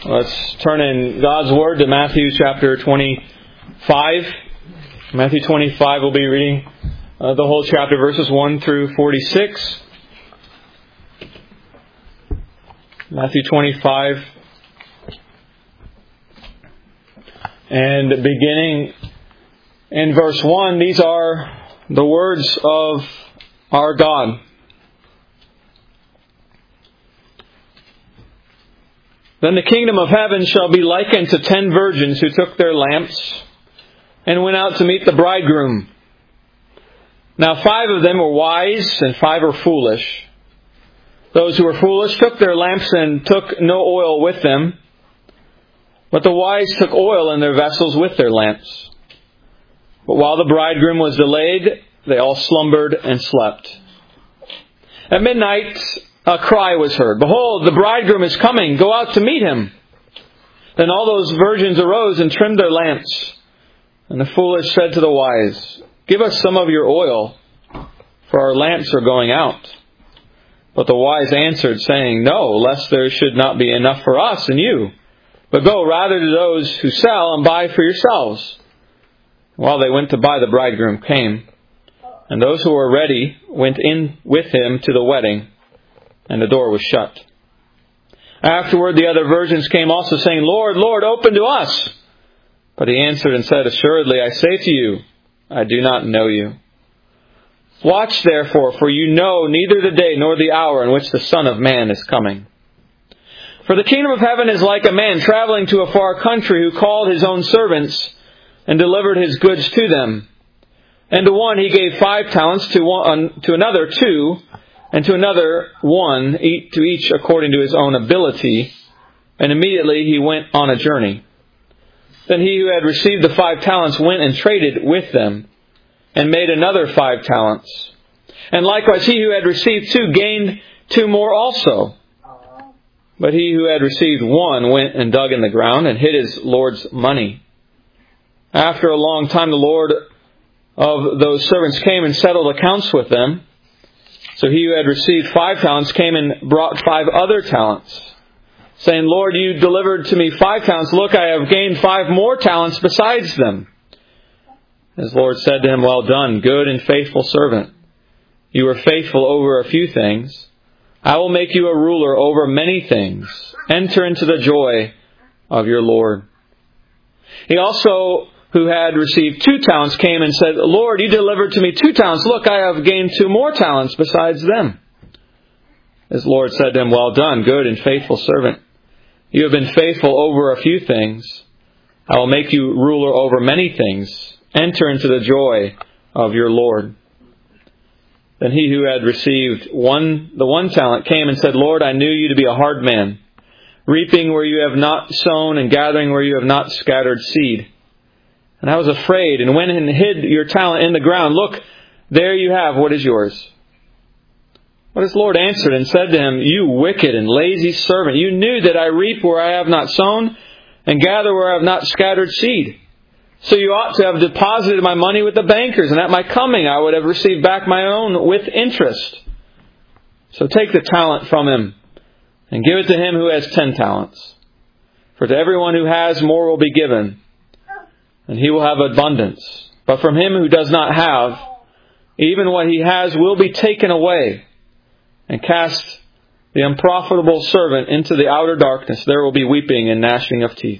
Let's turn in God's Word to Matthew chapter 25. Matthew 25, we'll be reading the whole chapter, verses 1 through 46. Matthew 25. And beginning in verse 1, these are the words of our God. Then the kingdom of heaven shall be likened to 10 virgins who took their lamps and went out to meet the bridegroom. Now 5 of them were wise and 5 were foolish. Those who were foolish took their lamps and took no oil with them. But the wise took oil in their vessels with their lamps. But while the bridegroom was delayed, they all slumbered and slept. At midnight, a cry was heard, "Behold, the bridegroom is coming. Go out to meet him." Then all those virgins arose and trimmed their lamps. And the foolish said to the wise, "Give us some of your oil, for our lamps are going out." But the wise answered, saying, "No, lest there should not be enough for us and you. But go rather to those who sell and buy for yourselves." While they went to buy, the bridegroom came. And those who were ready went in with him to the wedding, and the door was shut. Afterward the other virgins came also, saying, "Lord, Lord, open to us." But he answered and said, "Assuredly, I say to you, I do not know you. Watch therefore, for you know neither the day nor the hour in which the Son of Man is coming. For the kingdom of heaven is like a man traveling to a far country, who called his own servants and delivered his goods to them. And to one he gave 5 talents, to another 2, and to another 1, to each according to his own ability. And immediately he went on a journey. Then he who had received the 5 talents went and traded with them, and made another 5 talents. And likewise he who had received 2 gained 2 more also. But he who had received 1 went and dug in the ground and hid his Lord's money. After a long time the Lord of those servants came and settled accounts with them. So he who had received 5 talents came and brought 5 other talents, saying, "Lord, you delivered to me 5 talents. Look, I have gained 5 more talents besides them." His Lord said to him, "Well done, good and faithful servant. You were faithful over a few things. I will make you a ruler over many things. Enter into the joy of your Lord." He also, who had received 2 talents, came and said, "Lord, you delivered to me 2 talents. Look, I have gained 2 more talents besides them." His Lord said to him, "Well done, good and faithful servant. You have been faithful over a few things. I will make you ruler over many things. Enter into the joy of your Lord." Then he who had received the 1 talent came and said, "Lord, I knew you to be a hard man, reaping where you have not sown and gathering where you have not scattered seed. And I was afraid and went and hid your talent in the ground. Look, there you have what is yours." But his Lord answered and said to him, "You wicked and lazy servant, you knew that I reap where I have not sown and gather where I have not scattered seed. So you ought to have deposited my money with the bankers, and at my coming I would have received back my own with interest. So take the talent from him and give it to him who has 10 talents. For to everyone who has, more will be given, and he will have abundance. But from him who does not have, even what he has will be taken away. And cast the unprofitable servant into the outer darkness. There will be weeping and gnashing of teeth.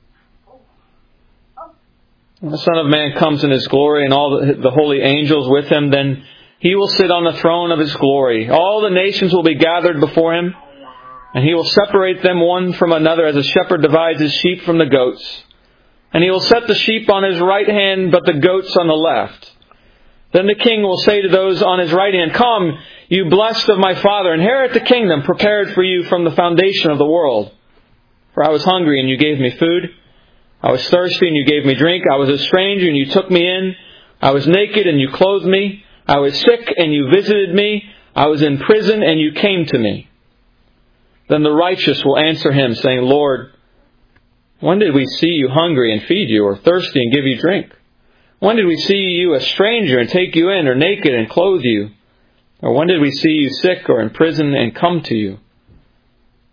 When the Son of Man comes in his glory and all the holy angels with him, then he will sit on the throne of his glory. All the nations will be gathered before him, and he will separate them one from another as a shepherd divides his sheep from the goats. And he will set the sheep on his right hand, but the goats on the left. Then the king will say to those on his right hand, "Come, you blessed of my Father, inherit the kingdom prepared for you from the foundation of the world. For I was hungry, and you gave me food. I was thirsty, and you gave me drink. I was a stranger, and you took me in. I was naked, and you clothed me. I was sick, and you visited me. I was in prison, and you came to me." Then the righteous will answer him, saying, "Lord, when did we see you hungry and feed you, or thirsty and give you drink? When did we see you a stranger and take you in, or naked and clothe you? Or when did we see you sick or in prison and come to you?"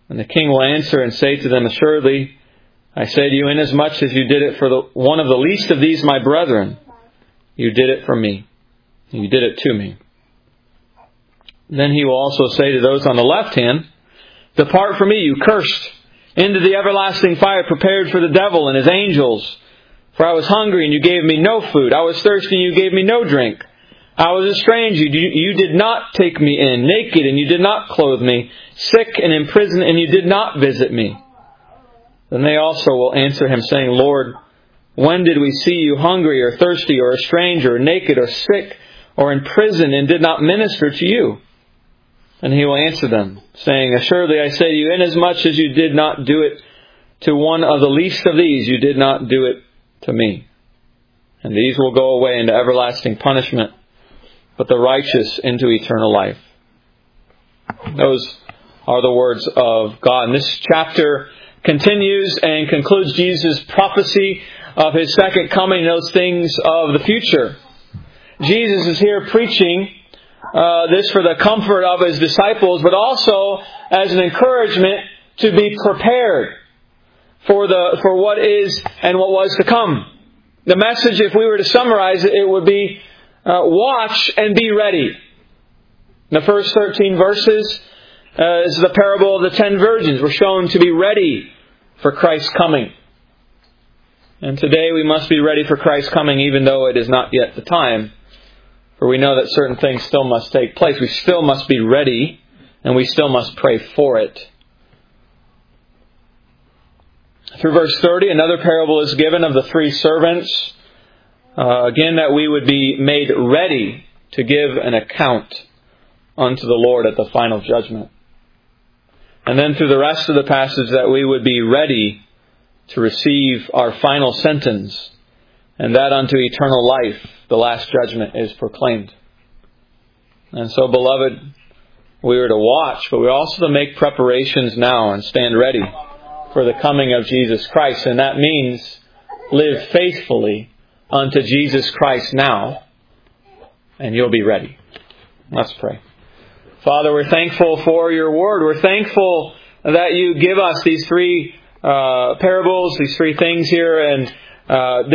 And the king will answer and say to them, Assuredly, I say to you, inasmuch as you did it for one of the least of these my brethren, you did it for me. You did it to me. Then he will also say to those on the left hand, Depart from me, you cursed, into the everlasting fire prepared for the devil and his angels. For I was hungry, and you gave me no food. I was thirsty, and you gave me no drink. I was a stranger, you did not take me in. Naked, and you did not clothe me. Sick and in prison, and you did not visit me. Then they also will answer him, saying, Lord, when did we see you hungry or thirsty or a stranger or naked or sick or in prison and did not minister to you? And he will answer them, saying, Assuredly I say to you, inasmuch as you did not do it to one of the least of these, you did not do it to me. And these will go away into everlasting punishment, but the righteous into eternal life. Those are the words of God. And this chapter continues and concludes Jesus' prophecy of His second coming, those things of the future. Jesus is here preaching this for the comfort of His disciples, but also as an encouragement to be prepared for what is and what was to come. The message, if we were to summarize it, it would be watch and be ready. The first 13 verses is the parable of the 10 virgins. We're shown to be ready for Christ's coming. And today we must be ready for Christ's coming, even though it is not yet the time. For we know that certain things still must take place. We still must be ready, and we still must pray for it. Through verse 30, another parable is given of the 3 servants. Again, that we would be made ready to give an account unto the Lord at the final judgment. And then through the rest of the passage, that we would be ready to receive our final sentence, and that unto eternal life, the last judgment, is proclaimed. And so, beloved, we are to watch, but we're also to make preparations now and stand ready for the coming of Jesus Christ. And that means live faithfully unto Jesus Christ now, and you'll be ready. Let's pray. Father, we're thankful for your word. We're thankful that you give us these 3 parables, these 3 things here, and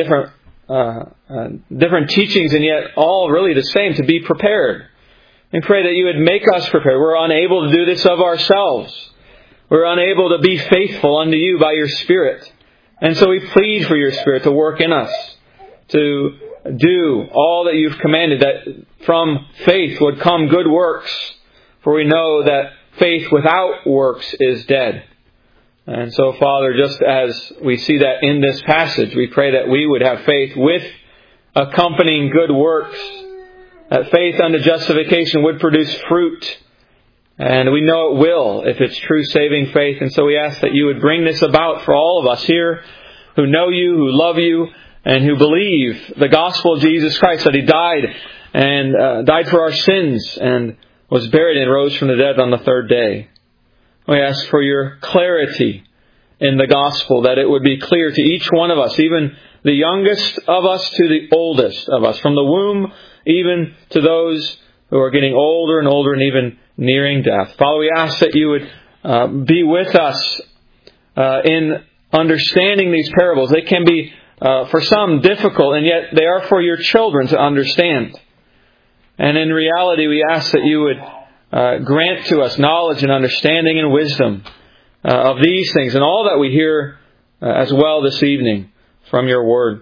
different teachings, and yet all really the same, to be prepared. We pray that you would make us prepared. We're unable to do this of ourselves. We're unable to be faithful unto you by your Spirit. And so we plead for your Spirit to work in us, to do all that you've commanded, that from faith would come good works. For we know that faith without works is dead. And so, Father, just as we see that in this passage, we pray that we would have faith with accompanying good works. That faith unto justification would produce fruit. And we know it will if it's true saving faith. And so we ask that you would bring this about for all of us here who know you, who love you, and who believe the gospel of Jesus Christ, that He died and died for our sins and was buried and rose from the dead on the 3rd day. We ask for your clarity in the gospel, that it would be clear to each one of us, even the youngest of us to the oldest of us, from the womb even to those who are getting older and older and even nearing death. Father, we ask that you would be with us in understanding these parables. They can be, for some, difficult, and yet they are for your children to understand. And in reality, we ask that you would grant to us knowledge and understanding and wisdom of these things and all that we hear as well this evening from your word.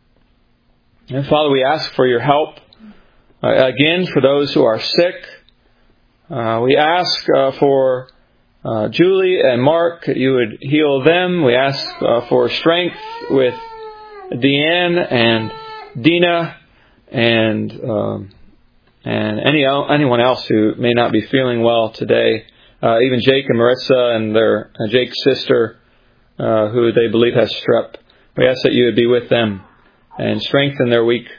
And Father, we ask for your help again for those who are sick. We ask for Julie and Mark, that you would heal them. We ask for strength with Deanne and Dina and anyone else who may not be feeling well today. Even Jake and Marissa and their Jake's sister, who they believe has strep. We ask that you would be with them and strengthen their weak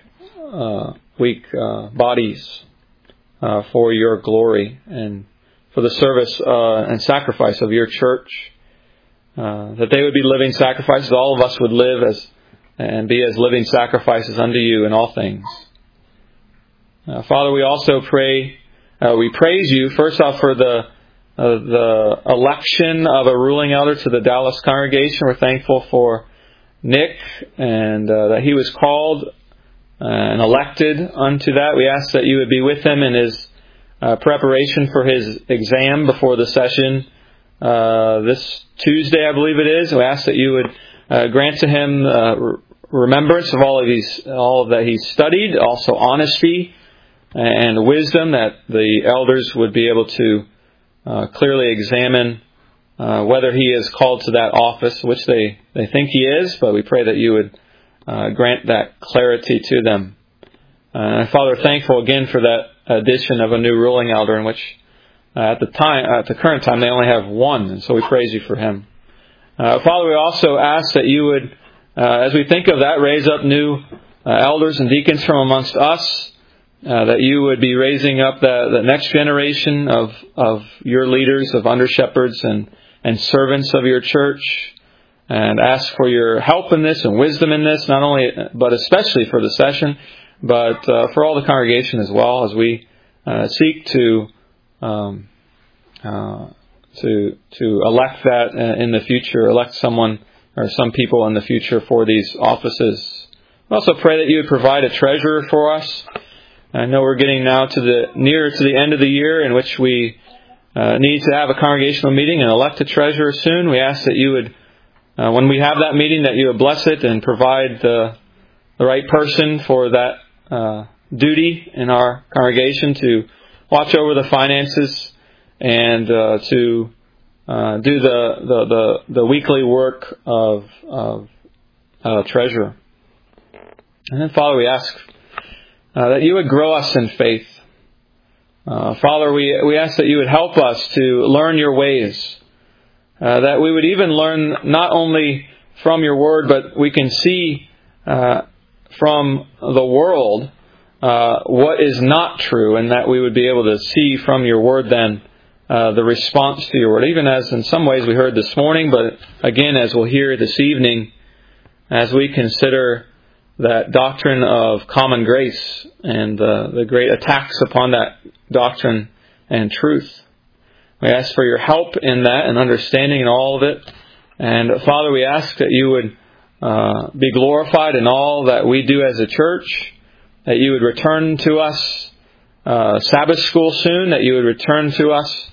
bodies for your glory and for the service and sacrifice of your church. That they would be living sacrifices. All of us would live and be as living sacrifices unto you in all things. Father, we also pray, we praise you, first off, for the the election of a ruling elder to the Dallas congregation. We're thankful for Nick and that he was called and elected unto that. We ask that you would be with him in his preparation for his exam before the session this Tuesday, I believe it is. We ask that you would grant to him remembrance of all that he's studied, also honesty and wisdom, that the elders would be able to clearly examine whether he is called to that office, which they think he is, but we pray that you would grant that clarity to them. Father, thankful again for that addition of a new ruling elder, in which at the current time they only have one, and so we praise you for him. Father, we also ask that you would, as we think of that, raise up new elders and deacons from amongst us, that you would be raising up the next generation of your leaders, of under-shepherds and servants of your church, and ask for your help in this and wisdom in this, not only, but especially for the session, but for all the congregation as well, as we seek to elect that in the future, elect someone or some people in the future for these offices. We also pray that you would provide a treasurer for us. I know we're getting now nearer to the end of the year, in which we need to have a congregational meeting and elect a treasurer soon. We ask that you would, when we have that meeting, that you would bless it and provide the right person for that duty in our congregation to watch over the finances and to do the weekly work of treasurer. And then, Father, we ask that you would grow us in faith. Father, we ask that you would help us to learn your ways, that we would even learn not only from your word, but we can see from the world what is not true, and that we would be able to see from your word then the response to your word, even as in some ways we heard this morning, but again as we'll hear this evening, as we consider that doctrine of common grace and the great attacks upon that doctrine and truth. We ask for your help in that and understanding in all of it. And Father, we ask that you would be glorified in all that we do as a church, that you would return to us Sabbath school soon, that you would return to us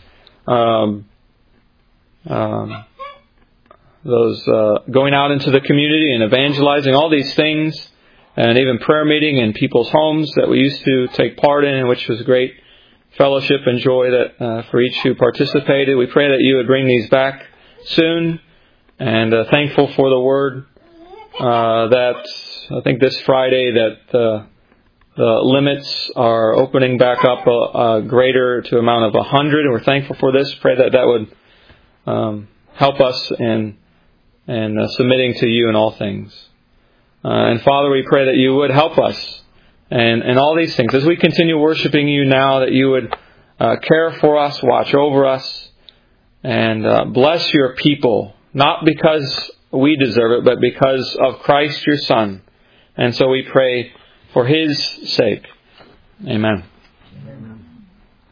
those going out into the community and evangelizing, all these things, and even prayer meeting in people's homes that we used to take part in, which was great fellowship and joy that for each who participated. We pray that you would bring these back soon, and thankful for the word that I think this Friday that the limits are opening back up greater to amount of 100, and we're thankful for this. Pray that would help us in submitting to you in all things. And Father, we pray that you would help us and all these things as we continue worshiping you now, that you would care for us, watch over us, and bless your people, not because we deserve it, but because of Christ your Son. And so we pray for his sake. Amen.